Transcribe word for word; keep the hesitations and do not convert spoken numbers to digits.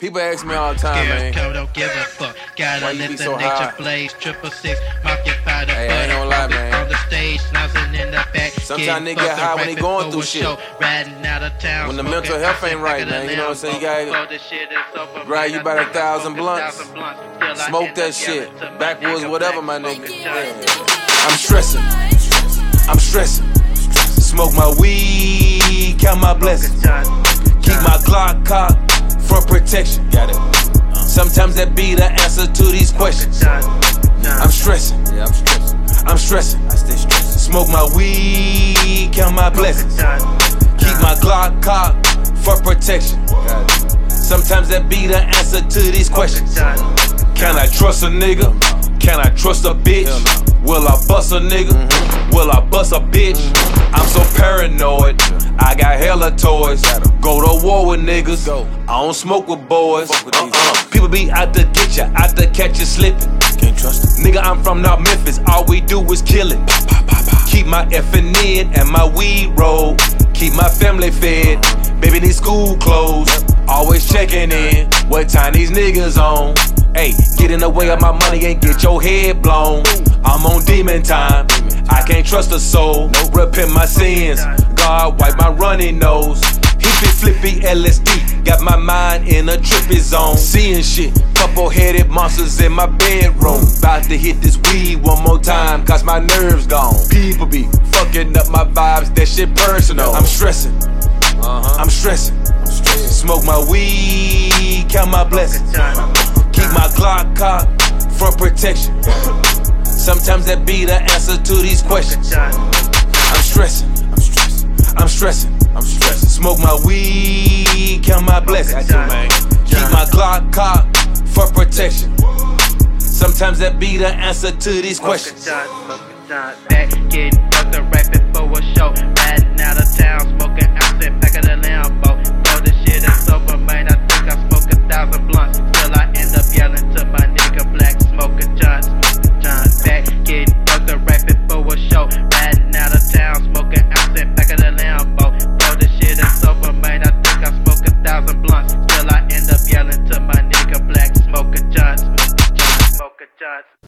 People ask me all the time, man. Scarecrow don't give a fuck. Gotta Why you let be the so nature high? blaze. Triple six, market by the Hey, I ain't butter. gonna lie, man. On the stage, snousing in the back. Sometimes niggas get high when they going through shit. Riding out of town. When the mental health ain't right, man. You know what I'm saying? You gotta grab you about a thousand blunts. Smoke that shit. Backwoods, whatever, my nigga. Yeah. I'm stressing. I'm stressing. Smoke my weed, count my blessings. Keep my Glock cocked for protection. Got it. Sometimes that be the answer to these questions. I'm stressing. Yeah, I'm stressing. I'm stressing. I stay stressing. Smoke my weed, count my blessings. Keep my Glock cocked for protection. Got it. Sometimes that be the answer to these questions. Can I trust a nigga? Can I trust a bitch? Will I bust a nigga? Mm-hmm. Will I bust a bitch? Mm-hmm. I'm so paranoid. I got hella toys. Go to war with niggas. I don't smoke with boys. Uh-uh. People be out to get ya, out to catch you slipping. Can't trust it. Nigga, I'm from North Memphis. All we do is kill it. Keep my effing in and my weed roll. Keep my family fed. Baby need school clothes. Always checking in. What time these niggas on? Hey, get in the way of my money and get your head blown. I'm on demon time. I can't trust a soul. Repent my sins. God wipe my runny nose. Hippie flippy L S D. Got my mind in a trippy zone. Seeing shit. Couple headed monsters in my bedroom. About to hit this weed one more time, cause my nerves gone. People be fucking up my vibes. That shit personal. I'm stressing. Uh-huh. I'm stressing. I'm stressing. Smoke my weed, count my blessings. Keep my Glock cocked for protection. Sometimes that be the answer to these questions. I'm stressing. I'm stressing. I'm stressing. I'm stressing. Smoke my weed, count my blessings. Keep my Glock cocked for protection. Sometimes that be the answer to these questions. Back getting